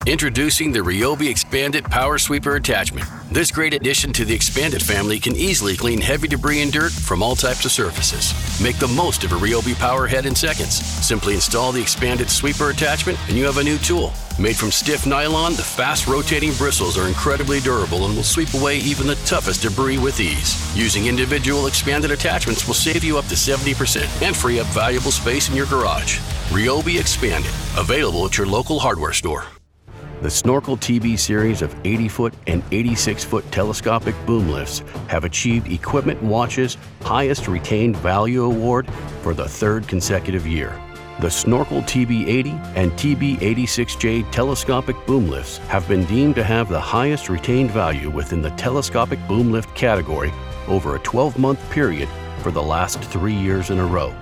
Introducing the Ryobi Expanded Power Sweeper Attachment. This great addition to the Expanded family can easily clean heavy debris and dirt from all types of surfaces. Make the most of a Ryobi power head in seconds. Simply install the Expanded Sweeper Attachment and you have a new tool. Made from stiff nylon, the fast rotating bristles are incredibly durable and will sweep away even the toughest debris with ease. Using individual expanded attachments will save you up to 70% and free up valuable space in your garage. Ryobi Expanded, available at your local hardware store. The Snorkel TB series of 80-foot and 86-foot telescopic boom lifts have achieved Equipment Watch's highest retained value award for the third consecutive year. The Snorkel TB80 and TB86J telescopic boom lifts have been deemed to have the highest retained value within the telescopic boom lift category over a 12-month period for the last 3 years in a row.